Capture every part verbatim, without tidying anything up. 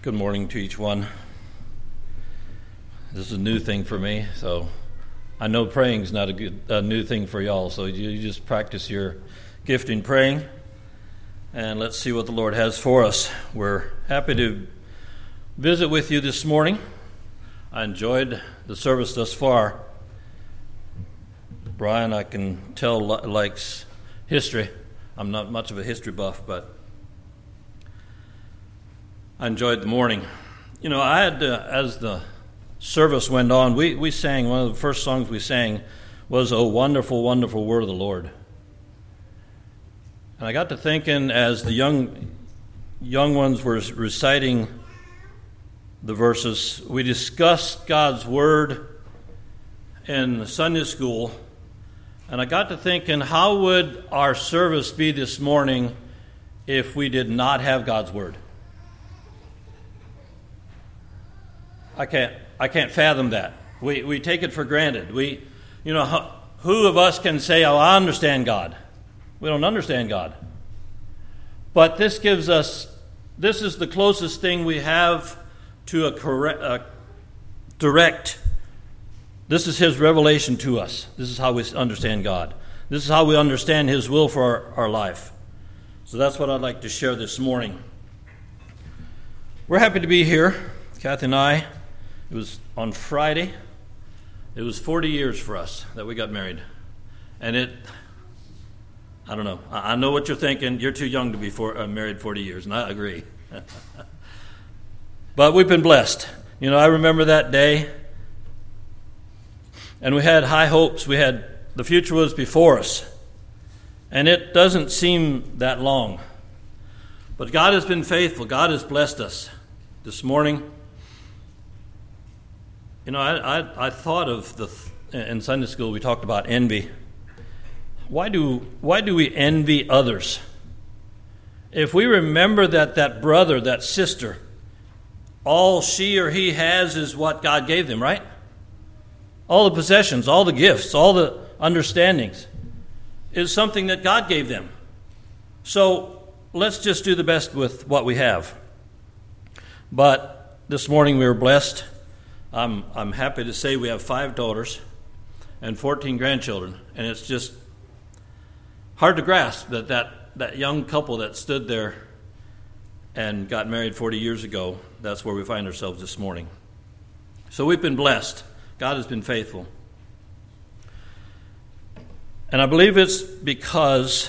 Good morning to each one. This is a new thing for me, so I know praying is not a good a new thing for y'all, so you, you just practice your gift in praying, and let's see what the Lord has for us. We're happy to visit with you this morning. I enjoyed the service thus far. Brian, I can tell, likes history. I'm not much of a history buff, but I enjoyed the morning. You know, I had, uh, as the service went on, we, we sang, one of the first songs we sang was, "Oh, wonderful, wonderful word of the Lord." And I got to thinking as the young young ones were reciting the verses, we discussed God's word in Sunday school, and I got to thinking, how would our service be this morning if we did not have God's word? I can't. I can't fathom that. We we take it for granted. We, you know, who of us can say, "Oh, I understand God"? We don't understand God. But this gives us. This is the closest thing we have to a correct, a direct. This is His revelation to us. This is how we understand God. This is how we understand His will for our, our life. So that's what I'd like to share this morning. We're happy to be here, Kathy and I. It was on Friday. It was forty years for us that we got married. And it, I don't know. I know what you're thinking. You're too young to be for, uh, married forty years, and I agree. But we've been blessed. You know, I remember that day, and we had high hopes. We had, the future was before us. And it doesn't seem that long. But God has been faithful. God has blessed us. This morning, You know, I, I I thought of the in Sunday school we talked about envy. Why do why do we envy others? If we remember that that brother, that sister, all she or he has is what God gave them, right? All the possessions, all the gifts, all the understandings is something that God gave them. So let's just do the best with what we have. But this morning we were blessed. I'm I'm happy to say we have five daughters and fourteen grandchildren, and it's just hard to grasp that that, that young couple that stood there and got married forty years ago, that's where we find ourselves this morning. So we've been blessed. God has been faithful. And I believe it's because,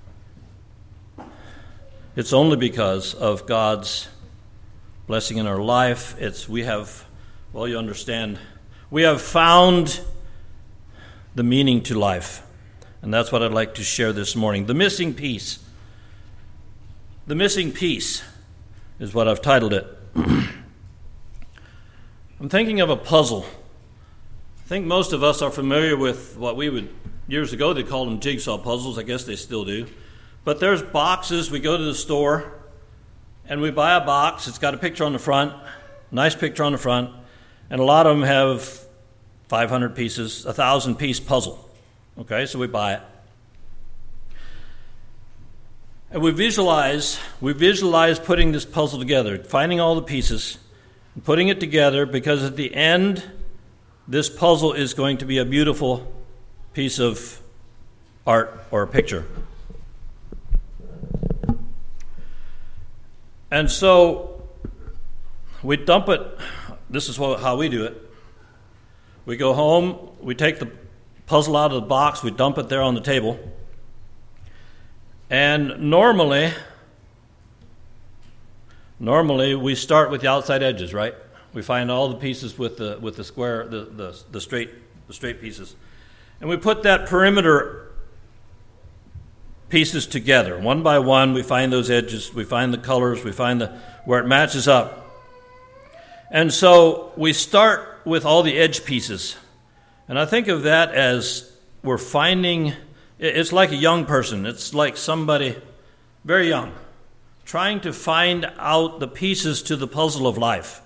it's only because of God's blessing in our life. It's we have Well, you understand, we have found the meaning to life. And that's what I'd like to share this morning. The missing piece. The missing piece is what I've titled it. I'm thinking of a puzzle. I think most of us are familiar with what we would, years ago they called them jigsaw puzzles. I guess they still do. But there's boxes. We go to the store and we buy a box. It's got a picture on the front, nice picture on the front. And a lot of them have five hundred pieces, a one thousand piece puzzle. Okay, so we buy it. And we visualize, we visualize putting this puzzle together, finding all the pieces, and putting it together, because at the end, this puzzle is going to be a beautiful piece of art or a picture. And so we dump it. This is how we do it. We go home, we take the puzzle out of the box, we dump it there on the table. And normally, normally we start with the outside edges, right? We find all the pieces with the with the square, the, the, the straight the straight pieces. And we put that perimeter pieces together. One by one, we find those edges, we find the colors, we find the where it matches up. And so we start with all the edge pieces. And I think of that as we're finding, it's like a young person. It's like somebody very young, trying to find out the pieces to the puzzle of life.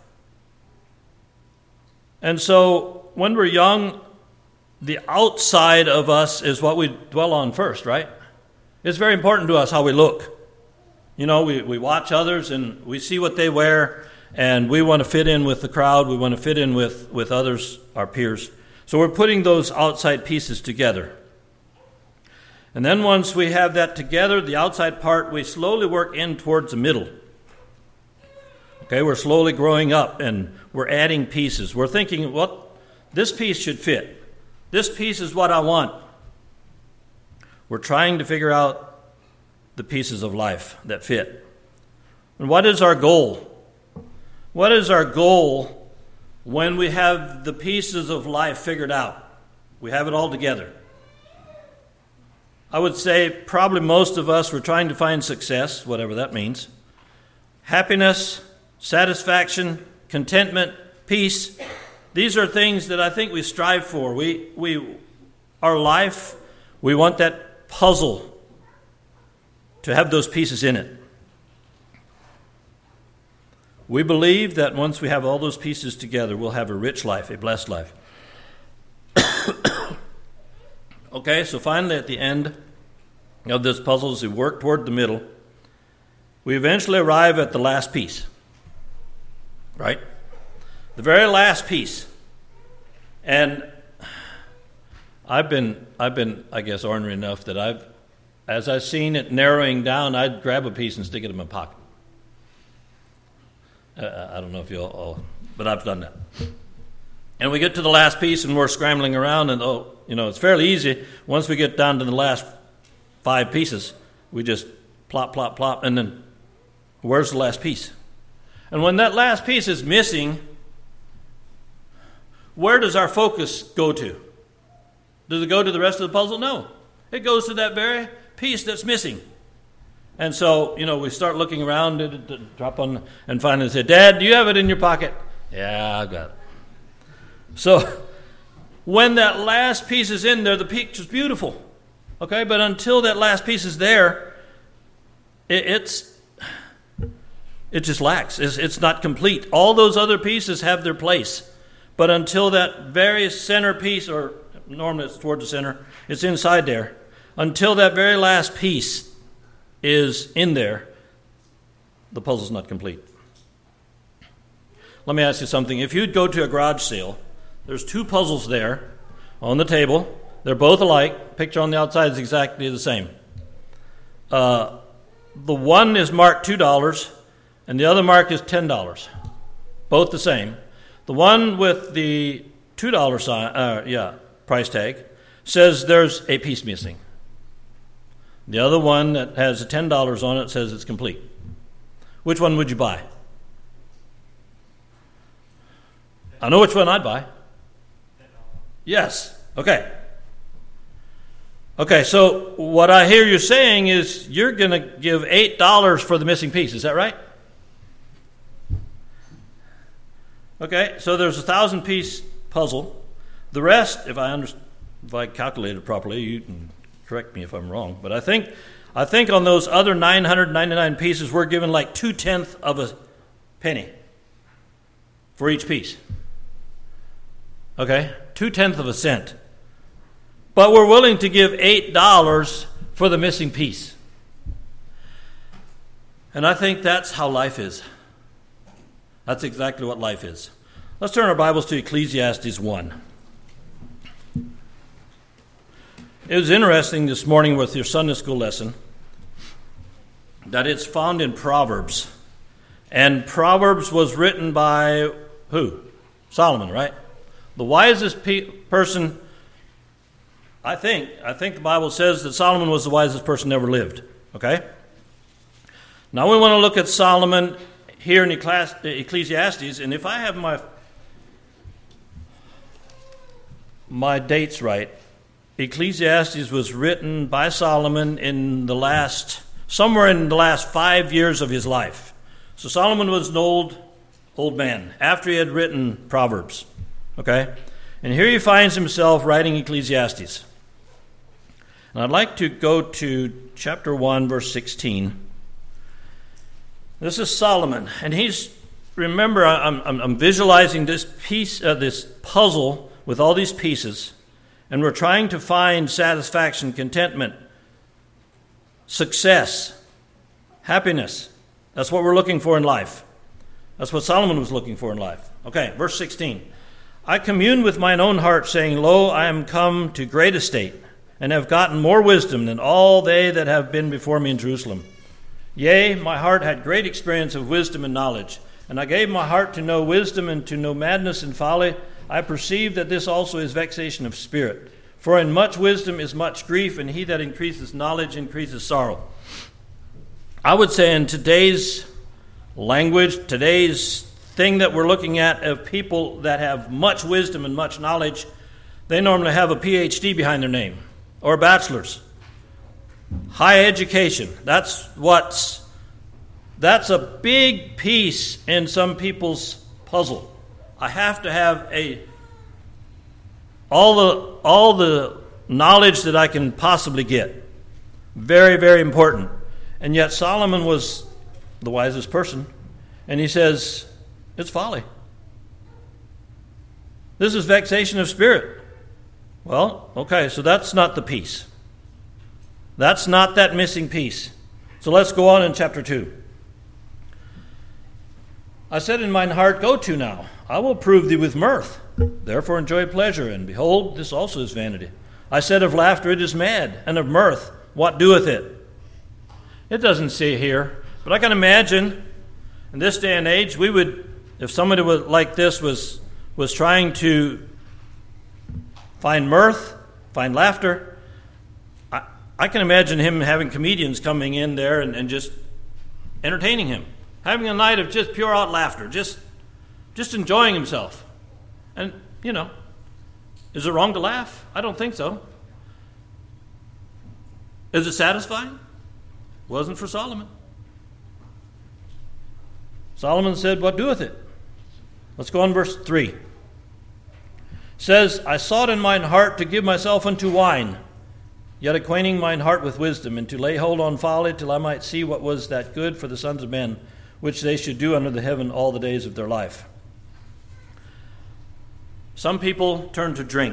And so when we're young, the outside of us is what we dwell on first, right? It's very important to us how we look. You know, we, we watch others and we see what they wear, and we want to fit in with the crowd. We want to fit in with, with others, our peers. So we're putting those outside pieces together. And then once we have that together, the outside part, we slowly work in towards the middle. Okay, we're slowly growing up, and we're adding pieces. We're thinking, well, this piece should fit. This piece is what I want. We're trying to figure out the pieces of life that fit. And what is our goal? What is our goal when we have the pieces of life figured out? We have it all together. I would say probably most of us were trying to find success, whatever that means. Happiness, satisfaction, contentment, peace. These are things that I think we strive for. We, we, our life, we want that puzzle to have those pieces in it. We believe that once we have all those pieces together, we'll have a rich life, a blessed life. Okay, so finally at the end of this puzzle, as we work toward the middle, we eventually arrive at the last piece. Right? The very last piece. And I've been, I've been, I guess, ornery enough that I've, as I've seen it narrowing down, I'd grab a piece and stick it in my pocket. Uh, I don't know if you all, all, but I've done that. And we get to the last piece, and we're scrambling around, and oh, you know, it's fairly easy. Once we get down to the last five pieces, we just plop, plop, plop, and then where's the last piece? And when that last piece is missing, where does our focus go to? Does it go to the rest of the puzzle? No. It goes to that very piece that's missing. And so, you know, we start looking around, drop on, and finally say, Dad, do you have it in your pocket? Yeah, I've got it. So, when that last piece is in there, the picture's beautiful. Okay, but until that last piece is there, it, it's it just lacks. It's, it's not complete. All those other pieces have their place. But until that very center piece, or normally it's toward the center, it's inside there. Until that very last piece is in there, the puzzle's not complete. Let me ask you something. If you'd go to a garage sale, there's two puzzles there on the table. They're both alike. Picture on the outside is exactly the same. Uh, the one is marked two dollars, and the other mark is ten dollars. Both the same. The one with the two dollars sign, uh, yeah, price tag says there's a piece missing. The other one that has the ten dollars on it says it's complete. Which one would you buy? I know which one I'd buy. Yes. Okay. Okay, so what I hear you saying is you're going to give eight dollars for the missing piece. Is that right? Okay, so there's a thousand-piece puzzle. The rest, if I under, if I calculated properly, you can correct me if I'm wrong, but I think I think on those other nine hundred ninety-nine pieces, we're given like two-tenths of a penny for each piece. Okay, two-tenths of a cent. But we're willing to give eight dollars for the missing piece. And I think that's how life is. That's exactly what life is. Let's turn our Bibles to Ecclesiastes one. It was interesting this morning with your Sunday school lesson that it's found in Proverbs. And Proverbs was written by who? Solomon, right? The wisest pe- person, I think, I think the Bible says that Solomon was the wisest person ever lived. Okay? Now we want to look at Solomon here in Ecclesiastes, and if I have my my dates right, Ecclesiastes was written by Solomon in the last, somewhere in the last five years of his life. So Solomon was an old, old man after he had written Proverbs. Okay? And here he finds himself writing Ecclesiastes. And I'd like to go to chapter one, verse sixteen. This is Solomon, and he's, remember, I'm, I'm, I'm visualizing this piece, uh, this puzzle with all these pieces, and we're trying to find satisfaction, contentment, success, happiness. That's what we're looking for in life. That's what Solomon was looking for in life. Okay, verse sixteen. I communed with mine own heart, saying, Lo, I am come to great estate, and have gotten more wisdom than all they that have been before me in Jerusalem. Yea, my heart had great experience of wisdom and knowledge, and I gave my heart to know wisdom and to know madness and folly. I perceive that this also is vexation of spirit. For in much wisdom is much grief, and he that increases knowledge increases sorrow. I would say in today's language, today's thing that we're looking at of people that have much wisdom and much knowledge, they normally have a P H D behind their name, or a bachelor's. High education. That's what's, that's a big piece in some people's puzzle. I have to have a all the all the knowledge that I can possibly get. Very, very important. And yet Solomon was the wisest person, and he says, it's folly. This is vexation of spirit. Well, okay, so that's not the piece. That's not that missing piece. So let's go on in chapter two. I said in mine heart, go to now. I will prove thee with mirth. Therefore enjoy pleasure, and behold, this also is vanity. I said of laughter, it is mad, and of mirth, what doeth it? It doesn't say here, but I can imagine in this day and age, we would, if somebody was, like this was, was trying to find mirth, find laughter, I, I can imagine him having comedians coming in there and, and just entertaining him, having a night of just pure out laughter, just, just enjoying himself. And, you know, is it wrong to laugh? I don't think so. Is it satisfying? Wasn't for Solomon. Solomon said, what doeth it? Let's go on verse three. It says, I sought in mine heart to give myself unto wine, yet acquainting mine heart with wisdom, and to lay hold on folly, till I might see what was that good for the sons of men, which they should do under the heaven all the days of their life. Some people turn to drink.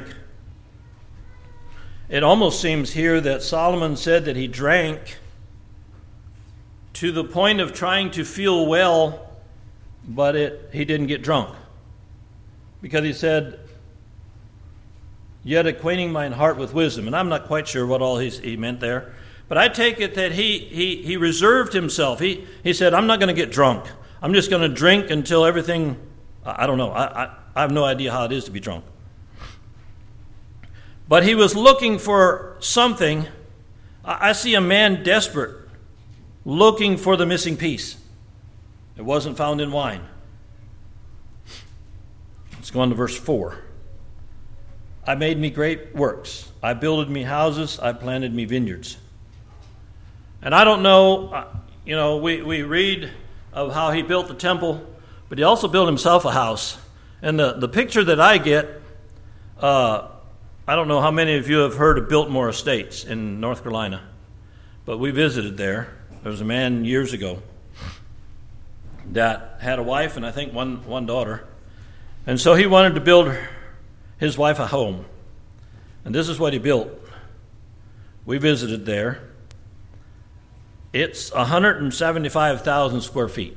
It almost seems here that Solomon said that he drank to the point of trying to feel well, but it, he didn't get drunk. Because he said, yet acquainting mine heart with wisdom. And I'm not quite sure what all he's, he meant there. But I take it that he, he, he reserved himself. He, he said, I'm not going to get drunk. I'm just going to drink until everything, I, I don't know. I, I, I have no idea how it is to be drunk. But he was looking for something. I, I see a man desperate, looking for the missing piece. It wasn't found in wine. Let's go on to verse four. I made me great works. I builded me houses. I planted me vineyards. And I don't know, you know, we, we read of how he built the temple, but he also built himself a house. And the, the picture that I get, uh, I don't know how many of you have heard of Biltmore Estates in North Carolina, but we visited there. There was a man years ago that had a wife and I think one, one daughter. And so he wanted to build his wife a home. And this is what he built. We visited there. It's one hundred seventy-five thousand square feet.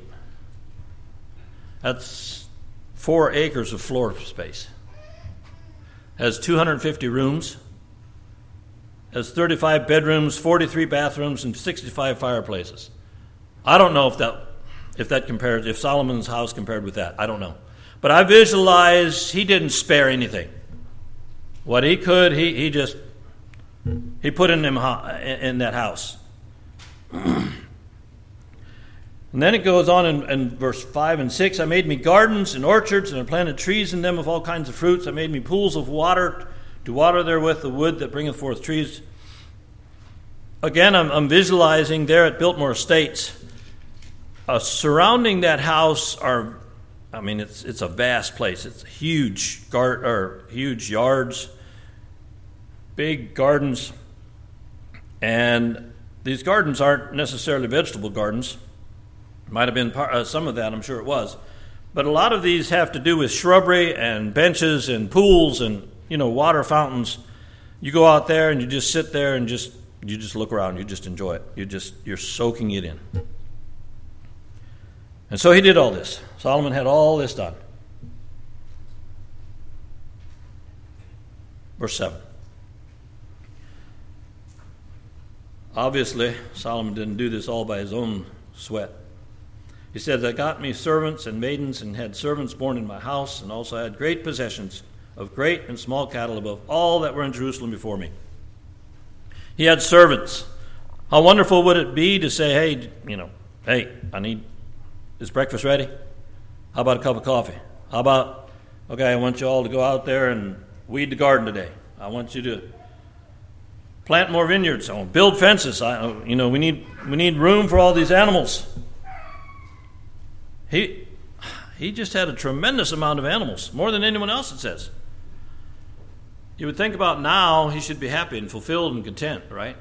That's four acres of floor space. Has two hundred fifty rooms. Has thirty-five bedrooms, forty-three bathrooms, and sixty-five fireplaces. I don't know if that if that compares, if Solomon's house compared with that. I don't know. But I visualize he didn't spare anything. What he could, he, he just, he put in, them, in that house. And then it goes on in, in verse five and six. I made me gardens and orchards, and I planted trees in them of all kinds of fruits. I made me pools of water to water therewith the wood that bringeth forth trees. Again, I'm, I'm visualizing there at Biltmore Estates. Uh, surrounding that house are, I mean, it's it's a vast place. It's huge gar- or huge yards, big gardens, and these gardens aren't necessarily vegetable gardens. Might have been part, uh, some of that, I'm sure it was, but a lot of these have to do with shrubbery and benches and pools and, you know, water fountains. You go out there and you just sit there and just you just look around. You just enjoy it. You just you're soaking it in. And so he did all this. Solomon had all this done. Verse seven. Obviously, Solomon didn't do this all by his own sweat. He said, I got me servants and maidens and had servants born in my house, and also had great possessions of great and small cattle above all that were in Jerusalem before me. He had servants. How wonderful would it be to say, hey, you know, hey, I need, is breakfast ready? How about a cup of coffee? How about, okay, I want you all to go out there and weed the garden today. I want you to plant more vineyards. I want to build fences. I, you know, we need we need room for all these animals. He he just had a tremendous amount of animals, more than anyone else, it says. You would think about now he should be happy and fulfilled and content, right?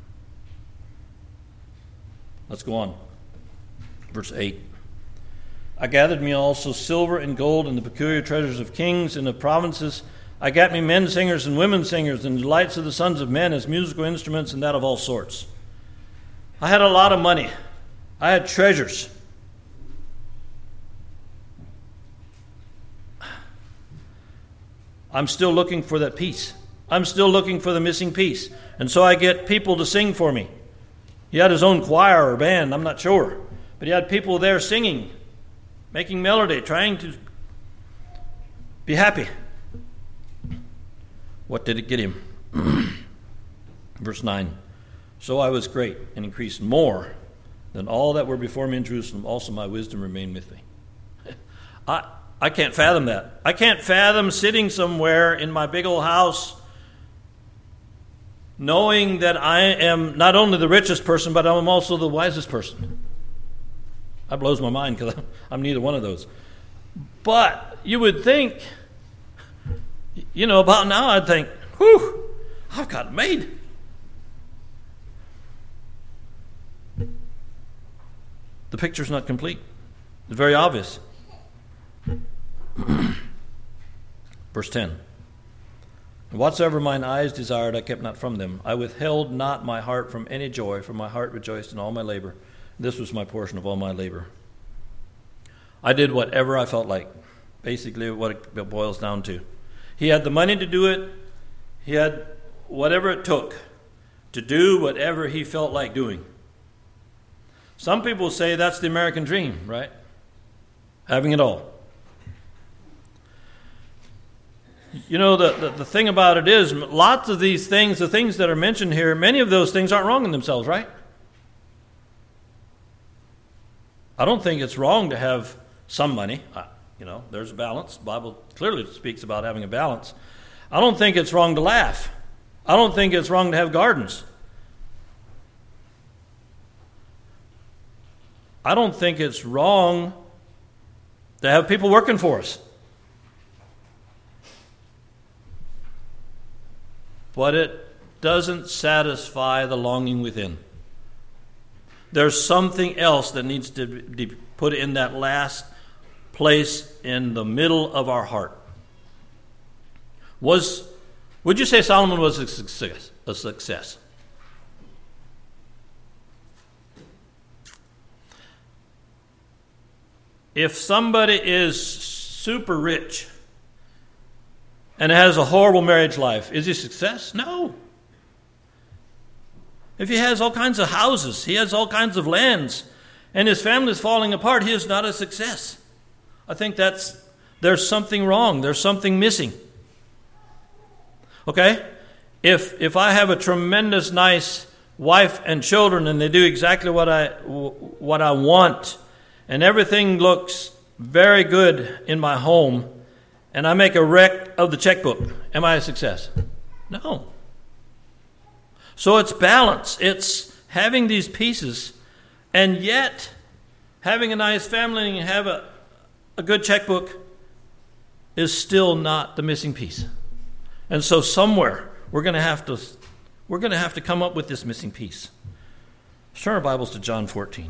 Let's go on. Verse eight. I gathered me also silver and gold and the peculiar treasures of kings and of provinces. I got me men singers and women singers and delights of the sons of men as musical instruments and that of all sorts. I had a lot of money. I had treasures. I'm still looking for that piece. I'm still looking for the missing piece. And so I get people to sing for me. He had his own choir or band, I'm not sure. But he had people there singing, making melody, trying to be happy. What did it get him? Verse nine. So I was great and increased more than all that were before me in Jerusalem. Also my wisdom remained with me. I I can't fathom that. I can't fathom sitting somewhere in my big old house knowing that I am not only the richest person, but I'm also the wisest person. That blows my mind because I'm neither one of those. But you would think, you know, about now I'd think, whew, I've got it made. The picture's not complete. It's very obvious. Verse ten. And whatsoever mine eyes desired, I kept not from them. I withheld not my heart from any joy, for my heart rejoiced in all my labor. This was my portion of all my labor. I did whatever I felt like. Basically what it boils down to. He had the money to do it. He had whatever it took to do whatever he felt like doing. Some people say that's the American dream, right? Having it all. You know, the, the, the thing about it is, lots of these things, the things that are mentioned here, many of those things aren't wrong in themselves, right? I don't think it's wrong to have some money. You know, there's a balance. The Bible clearly speaks about having a balance. I don't think it's wrong to laugh. I don't think it's wrong to have gardens. I don't think it's wrong to have people working for us. But it doesn't satisfy the longing within. There's something else that needs to be put in that last place in the middle of our heart. Was, would you say Solomon was a success? A success? If somebody is super rich and has a horrible marriage life, is he a success? No. If he has all kinds of houses, he has all kinds of lands, and his family is falling apart, he is not a success. I think that's, there's something wrong. There's something missing. Okay? If if I have a tremendous nice wife and children and they do exactly what I what I want, and everything looks very good in my home, and I make a wreck of the checkbook, am I a success? No. So it's balance. It's having these pieces, and yet having a nice family and have a, a good checkbook is still not the missing piece. And so somewhere we're going to have to we're going to have to come up with this missing piece. Let's turn our Bibles to John fourteen.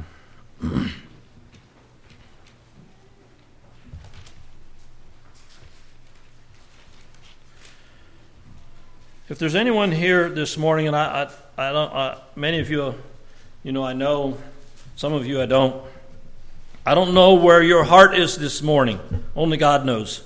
If there's anyone here this morning, and I, I, I don't, I, many of you, you know, I know, some of you I don't. I don't know where your heart is this morning. Only God knows.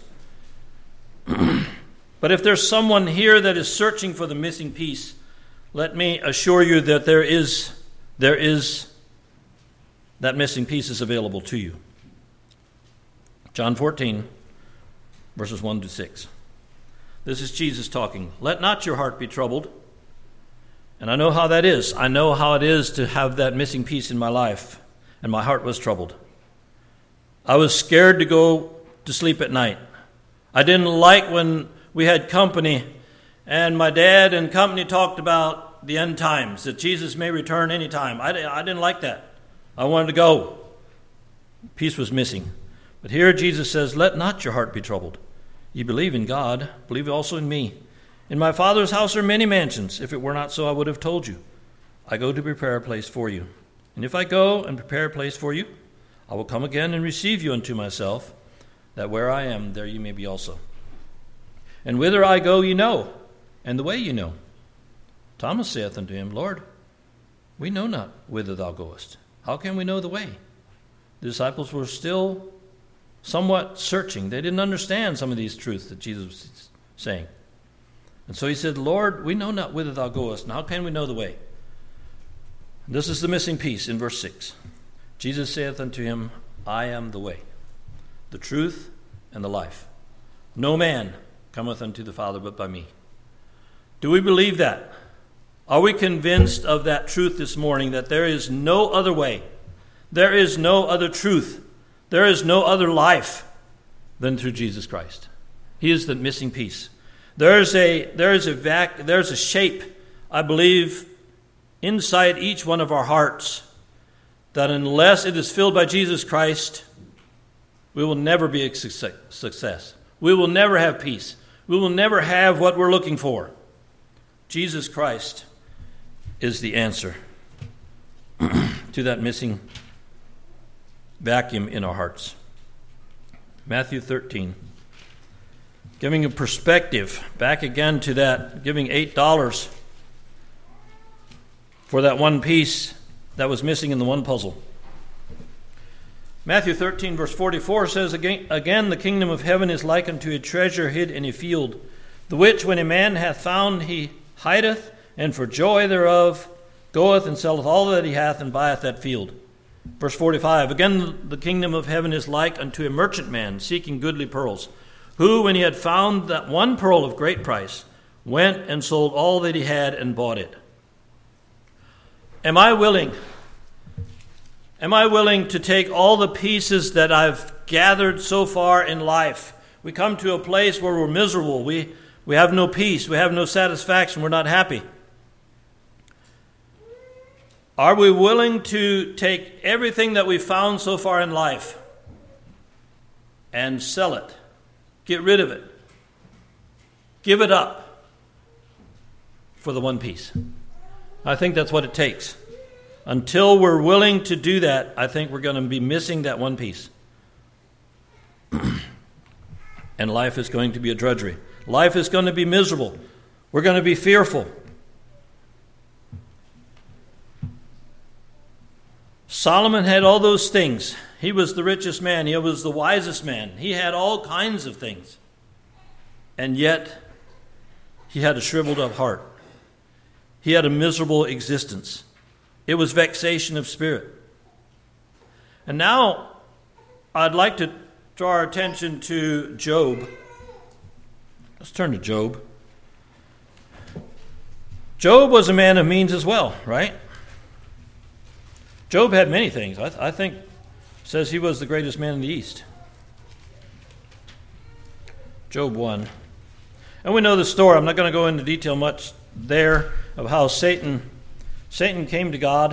But if there's someone here that is searching for the missing piece, let me assure you that there is, there is, that missing piece is available to you. John fourteen, verses one to six. This is Jesus talking. Let not your heart be troubled. And I know how that is. I know how it is to have that missing piece in my life. And my heart was troubled. I was scared to go to sleep at night. I didn't like when we had company and my dad and company talked about the end times, that Jesus may return anytime. I, I didn't like that. I wanted to go. Peace was missing. But here Jesus says, let not your heart be troubled. You believe in God, believe also in me. In my Father's house are many mansions. If it were not so, I would have told you. I go to prepare a place for you. And if I go and prepare a place for you, I will come again and receive you unto myself, that where I am, there you may be also. And whither I go ye know, and the way ye know. Thomas saith unto him, Lord, we know not whither thou goest. How can we know the way? The disciples were still somewhat searching. They didn't understand some of these truths that Jesus was saying. And so he said, Lord, we know not whither thou goest, and how can we know the way? And this is the missing piece in verse six. Jesus saith unto him, I am the way, the truth, and the life. No man cometh unto the Father but by me. Do we believe that? Are we convinced of that truth this morning, that there is no other way, there is no other truth, there is no other life than through Jesus Christ? He is the missing piece. There's a there's a vac, there's a shape, I believe, inside each one of our hearts, that unless it is filled by Jesus Christ, we will never be a success. We will never have peace. We will never have what we're looking for. Jesus Christ is the answer to that missing vacuum in our hearts. Matthew thirteen. Giving a perspective, back again to that, giving eight dollars for that one piece that was missing in the one puzzle. Matthew thirteen, verse forty-four says, Again, again the kingdom of heaven is like unto a treasure hid in a field, the which when a man hath found he hideth, and for joy thereof goeth and selleth all that he hath, and buyeth that field. Verse forty-five, Again the kingdom of heaven is like unto a merchant man seeking goodly pearls, who, when he had found that one pearl of great price, went and sold all that he had and bought it. Am I willing? Am I willing to take all the pieces that I've gathered so far in life? We come to a place where we're miserable. We, we have no peace. We have no satisfaction. We're not happy. Are we willing to take everything that we've found so far in life and sell it? Get rid of it. Give it up for the one piece. I think that's what it takes. Until we're willing to do that, I think we're going to be missing that one piece. And life is going to be a drudgery. Life is going to be miserable. We're going to be fearful. Solomon had all those things. He was the richest man. He was the wisest man. He had all kinds of things. And yet, he had a shriveled up heart. He had a miserable existence. It was vexation of spirit. And now, I'd like to draw our attention to Job. Let's turn to Job. Job was a man of means as well, right? Job had many things. I, th- I think says he was the greatest man in the East. Job one. And we know the story. I'm not going to go into detail much there of how Satan Satan came to God,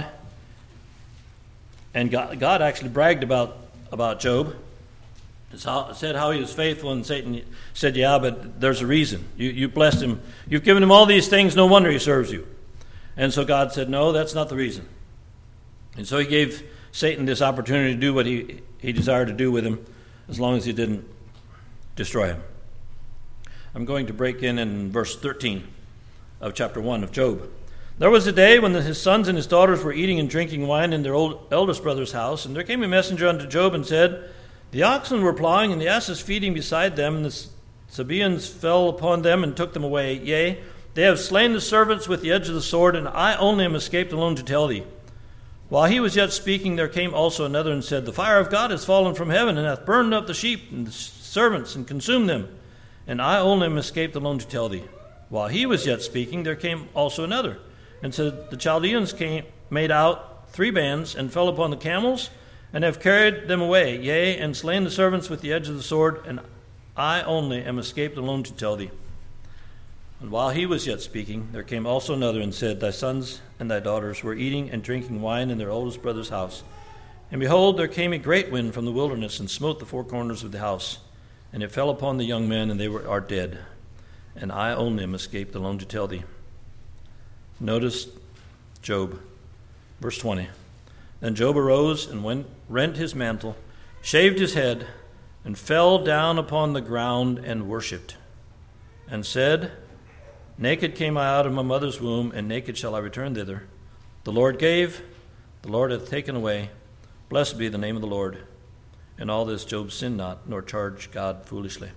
and God, God actually bragged about, about Job. It said how he was faithful, and Satan said, yeah, but there's a reason. You, you blessed him. You've given him all these things. No wonder he serves you. And so God said, no, that's not the reason. And so he gave Satan this opportunity to do what he, he desired to do with him, as long as he didn't destroy him. I'm going to break in in verse thirteen of chapter one of Job. There was a day when his sons and his daughters were eating and drinking wine in their old eldest brother's house, and there came a messenger unto Job and said, The oxen were plowing, and the asses feeding beside them, and the Sabaeans fell upon them and took them away. Yea, they have slain the servants with the edge of the sword, and I only am escaped alone to tell thee. While he was yet speaking, there came also another and said, The fire of God is fallen from heaven, and hath burned up the sheep and the servants, and consumed them. And I only am escaped alone to tell thee. While he was yet speaking, there came also another, and said, The Chaldeans came, made out three bands, and fell upon the camels, and have carried them away, yea, and slain the servants with the edge of the sword, and I only am escaped alone to tell thee. And while he was yet speaking, there came also another, and said, Thy sons and thy daughters were eating and drinking wine in their oldest brother's house. And behold, there came a great wind from the wilderness, and smote the four corners of the house. And it fell upon the young men, and they were are dead. And I only am escaped alone to tell thee. Notice Job, verse twenty. Then Job arose and went, rent his mantle, shaved his head, and fell down upon the ground and worshipped, and said, Naked came I out of my mother's womb, and naked shall I return thither. The Lord gave, the Lord hath taken away. Blessed be the name of the Lord. In all this Job sinned not, nor charged God foolishly.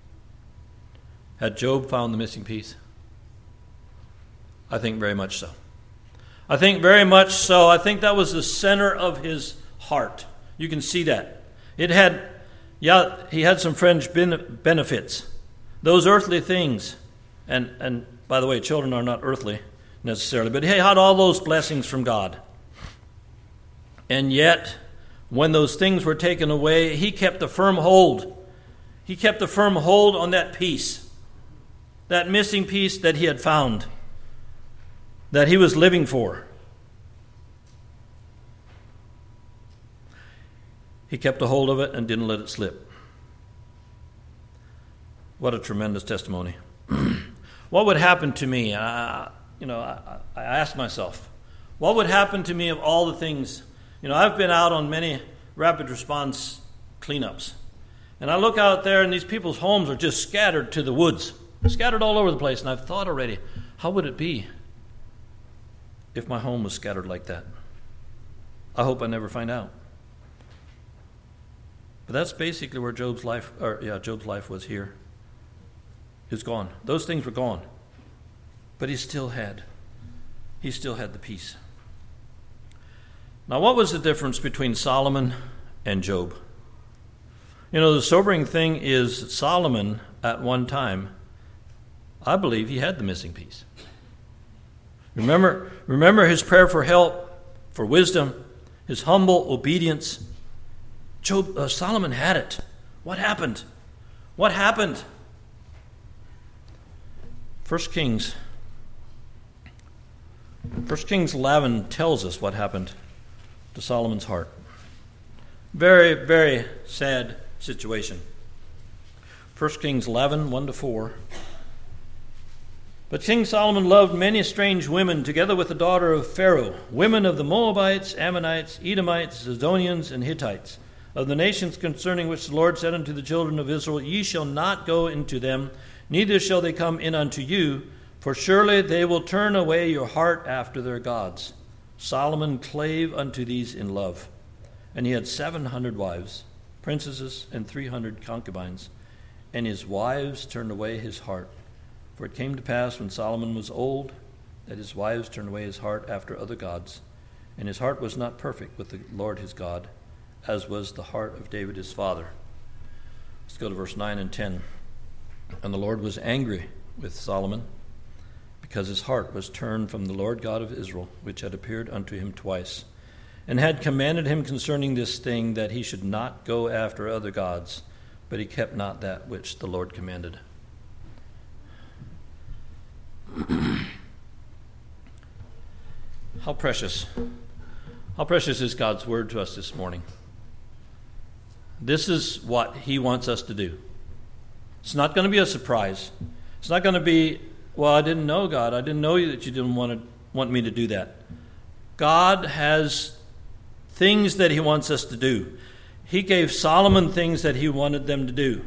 Had Job found the missing piece? I think very much so. I think very much so. I think that was the center of his heart. You can see that. It had, yeah, he had some fringe benefits. Those earthly things, and, and by the way, children are not earthly necessarily, but he had all those blessings from God. And yet, when those things were taken away, he kept a firm hold. He kept a firm hold on that piece, that missing piece that he had found, that he was living for. He kept a hold of it and didn't let it slip. What a tremendous testimony. What would happen to me? I, you know, I, I asked myself, what would happen to me of all the things? You know, I've been out on many rapid response cleanups, and I look out there and these people's homes are just scattered to the woods, scattered all over the place, and I've thought already, how would it be if my home was scattered like that? I hope I never find out. But that's basically where Job's life, or yeah, Job's life was here. It's gone. Those things were gone. But he still had, he still had the peace. Now, what was the difference between Solomon and Job? You know, the sobering thing is Solomon, at one time, I believe he had the missing piece. Remember, remember his prayer for help, for wisdom, his humble obedience. Job, uh, Solomon had it. What happened? What happened? First Kings, First Kings eleven tells us what happened to Solomon's heart. Very, very sad situation. First Kings eleven, one to four. But King Solomon loved many strange women, together with the daughter of Pharaoh, women of the Moabites, Ammonites, Edomites, Zidonians, and Hittites, of the nations concerning which the Lord said unto the children of Israel, Ye shall not go into them, neither shall they come in unto you, for surely they will turn away your heart after their gods. Solomon clave unto these in love. And he had seven hundred wives, princesses, and three hundred concubines. And his wives turned away his heart. For it came to pass when Solomon was old, that his wives turned away his heart after other gods. And his heart was not perfect with the Lord his God, as was the heart of David his father. Let's go to verse nine and ten. And the Lord was angry with Solomon, because his heart was turned from the Lord God of Israel, which had appeared unto him twice, and had commanded him concerning this thing, that he should not go after other gods, but he kept not that which the Lord commanded. How precious, how precious is God's word to us this morning. This is what he wants us to do. It's not going to be a surprise. It's not going to be, well, I didn't know, God. I didn't know that you didn't want to want me to do that. God has things that he wants us to do. He gave Solomon things that he wanted them to do.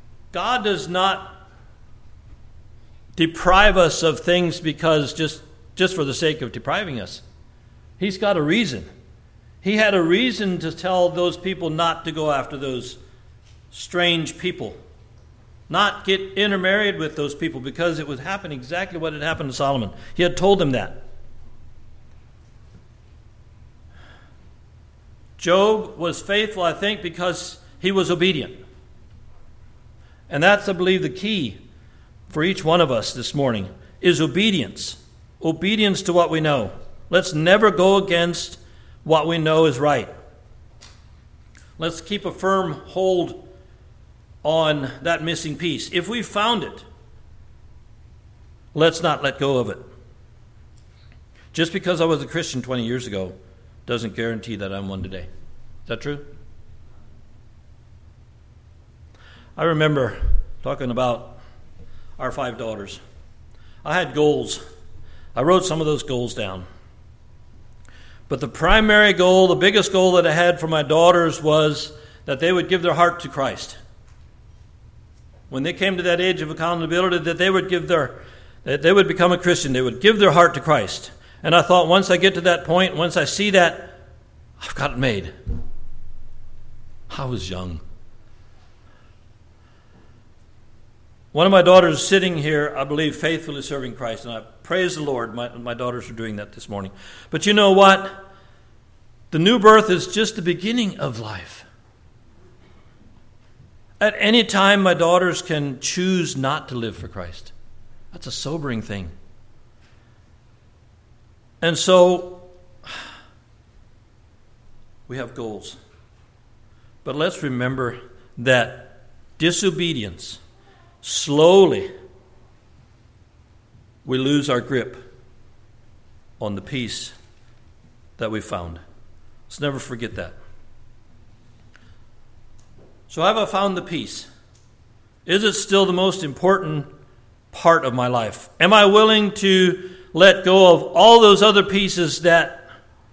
God does not deprive us of things because just just for the sake of depriving us. He's got a reason. He had a reason to tell those people not to go after those strange people, not get intermarried with those people, because it would happen exactly what had happened to Solomon. He had told them that. Job was faithful, I think, because he was obedient. And that's, I believe, the key for each one of us this morning, is obedience. Obedience to what we know. Let's never go against what we know is right. Let's keep a firm hold on that missing piece. If we found it, let's not let go of it. Just because I was a Christian twenty years ago doesn't guarantee that I'm one today. Is that true? I remember talking about our five daughters. I had goals. I wrote some of those goals down. But the primary goal, the biggest goal that I had for my daughters was that they would give their heart to Christ. When they came to that age of accountability, that they would give their, that they would become a Christian. They would give their heart to Christ. And I thought, once I get to that point, once I see that, I've got it made. I was young. One of my daughters is sitting here, I believe, faithfully serving Christ. And I praise the Lord, my, my daughters are doing that this morning. But you know what? The new birth is just the beginning of life. At any time, my daughters can choose not to live for Christ. That's a sobering thing. And so, we have goals. But let's remember that disobedience, slowly, we lose our grip on the peace that we found. Let's never forget that. So have I found the peace? Is it still the most important part of my life? Am I willing to let go of all those other pieces that,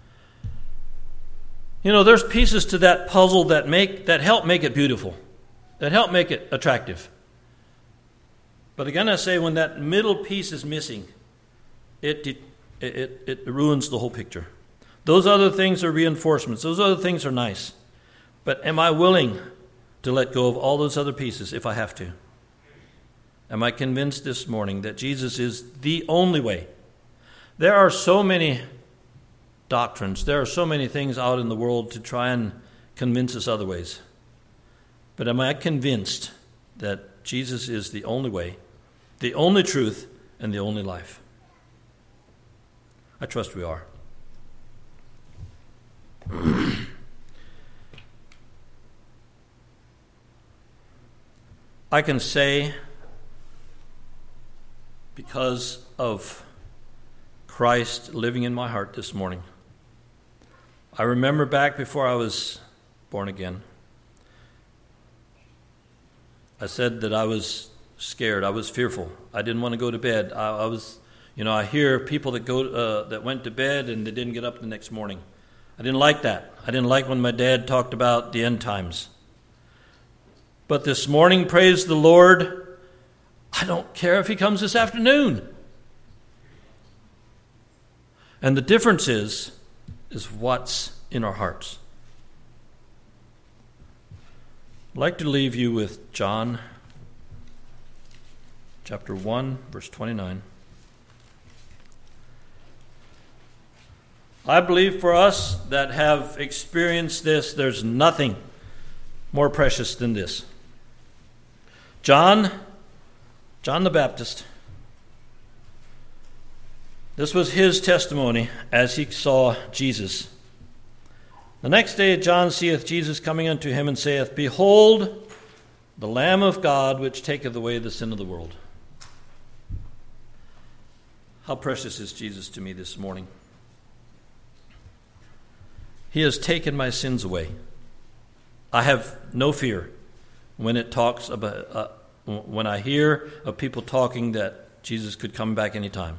you know, there's pieces to that puzzle that make that help make it beautiful, that help make it attractive. But again, I say, when that middle piece is missing, it it it, it ruins the whole picture. Those other things are reinforcements. Those other things are nice. But am I willing to let go of all those other pieces if I have to? Am I convinced this morning that Jesus is the only way? There are so many doctrines, there are so many things out in the world to try and convince us other ways. But am I convinced that Jesus is the only way, the only truth, and the only life? I trust we are. I can say, because of Christ living in my heart this morning, I remember back before I was born again, I said that I was scared, I was fearful, I didn't want to go to bed. I, I was, you know, I hear people that go uh, that went to bed and they didn't get up the next morning. I didn't like that. I didn't like when my dad talked about the end times. But this morning, praise the Lord, I don't care if he comes this afternoon. And the difference is, is what's in our hearts. I'd like to leave you with John chapter one, verse twenty-nine. I believe for us that have experienced this, there's nothing more precious than this. John, John the Baptist, this was his testimony as he saw Jesus. The next day John seeth Jesus coming unto him, and saith, Behold, the Lamb of God, which taketh away the sin of the world. How precious is Jesus to me this morning. He has taken my sins away. I have no fear when it talks about, uh, when I hear of people talking that Jesus could come back anytime.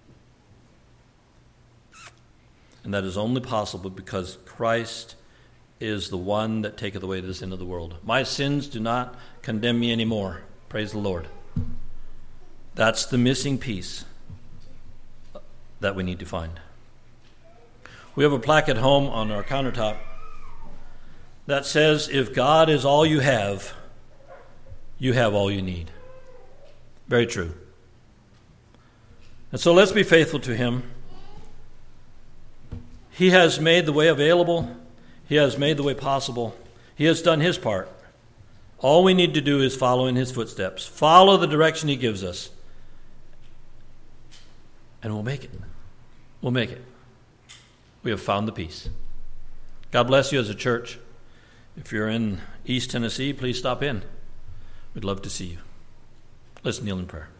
And that is only possible because Christ is the one that taketh away the sin of the world. My sins do not condemn me anymore. Praise the Lord. That's the missing piece that we need to find. We have a plaque at home on our countertop that says, if God is all you have, you have all you need. Very true. And so let's be faithful to him. He has made the way available. He has made the way possible. He has done his part. All we need to do is follow in his footsteps. Follow the direction he gives us. And we'll make it. We'll make it. We have found the peace. God bless you as a church. If you're in East Tennessee, please stop in. We'd love to see you. Let's kneel in prayer.